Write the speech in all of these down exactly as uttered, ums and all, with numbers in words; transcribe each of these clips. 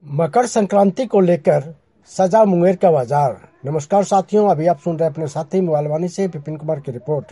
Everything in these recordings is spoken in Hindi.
मकर संक्रांति को लेकर सजा मुंगेर का बाजार। नमस्कार साथियों, अभी आप सुन रहे हैं अपने साथी मोबाइल वाणी से विपिन कुमार की रिपोर्ट।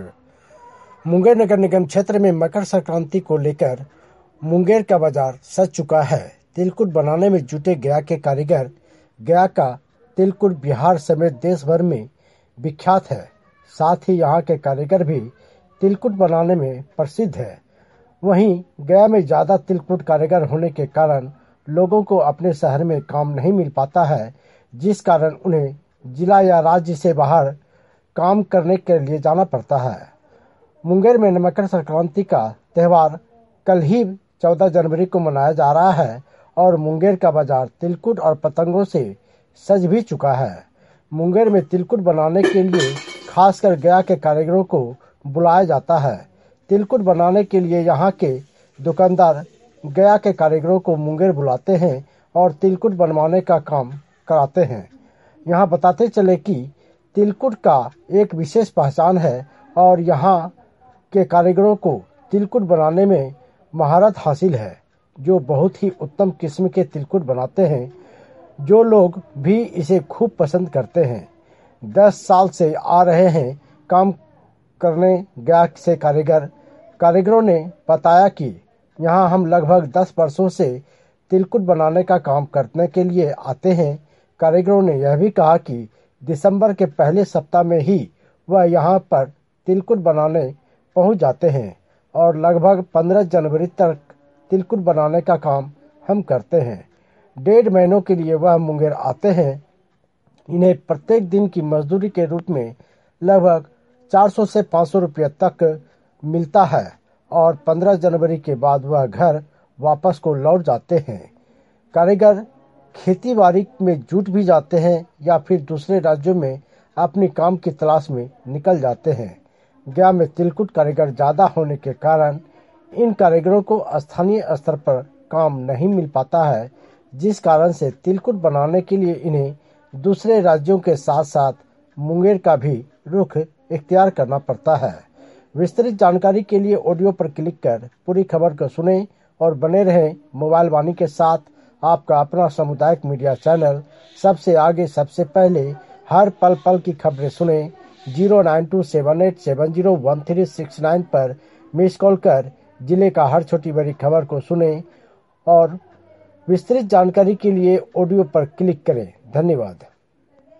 मुंगेर नगर निगम क्षेत्र में मकर संक्रांति को लेकर मुंगेर का बाजार सज चुका है। तिलकुट बनाने में जुटे गया के कारीगर। गया का तिलकुट बिहार समेत देश भर में विख्यात है। साथ ही यहाँ के कारीगर भी तिलकुट बनाने में प्रसिद्ध है। वहीं गया में ज्यादा तिलकुट कारीगर होने के कारण लोगों को अपने शहर में काम नहीं मिल पाता है, जिस कारण उन्हें जिला या राज्य से बाहर काम करने के लिए जाना पड़ता है। मुंगेर में मकर संक्रांति का त्यौहार कल ही चौदह जनवरी को मनाया जा रहा है और मुंगेर का बाजार तिलकुट और पतंगों से सज भी चुका है। मुंगेर में तिलकुट बनाने के लिए खासकर गया के कारीगरों को बुलाया जाता है। तिलकुट बनाने के लिए यहाँ के दुकानदार गया के कारीगरों को मुंगेर बुलाते हैं और तिलकुट बनवाने का काम कराते हैं। यहाँ बताते चले कि तिलकुट का एक विशेष पहचान है और यहाँ के कारीगरों को तिलकुट बनाने में महारत हासिल है, जो बहुत ही उत्तम किस्म के तिलकुट बनाते हैं, जो लोग भी इसे खूब पसंद करते हैं। दस साल से आ रहे हैं काम करने गया से कारीगर। कारीगरों ने बताया कि यहाँ हम लगभग दस वर्षों से तिलकुट बनाने का काम करने के लिए आते हैं। कारीगरों ने यह भी कहा कि दिसंबर के पहले सप्ताह में ही वह यहाँ पर तिलकुट बनाने पहुँच जाते हैं और लगभग पंद्रह जनवरी तक तिलकुट बनाने का काम हम करते हैं। डेढ़ महीनों के लिए वह मुंगेर आते हैं। इन्हें प्रत्येक दिन की मजदूरी के रूप में लगभग चार सौ से पाँच सौ रुपये तक मिलता है और पंद्रह जनवरी के बाद वह घर वापस को लौट जाते हैं। कारीगर खेती बाड़ी में जुट भी जाते हैं या फिर दूसरे राज्यों में अपनी काम की तलाश में निकल जाते हैं। गया में तिलकुट कारीगर ज़्यादा होने के कारण इन कारीगरों को स्थानीय स्तर पर काम नहीं मिल पाता है, जिस कारण से तिलकुट बनाने के लिए इन्हें दूसरे राज्यों के साथ साथ मुंगेर का भी रुख इख्तियार करना पड़ता है। विस्तृत जानकारी के लिए ऑडियो पर क्लिक कर पूरी खबर को सुनें और बने रहें मोबाइल वाणी के साथ। आपका अपना सामुदायिक मीडिया चैनल सबसे आगे सबसे पहले हर पल पल की खबरें सुनें। Zero nine two seven eight seven zero one three six nine पर मिस कॉल कर जिले का हर छोटी बड़ी खबर को सुनें और विस्तृत जानकारी के लिए ऑडियो पर क्लिक करें। धन्यवाद।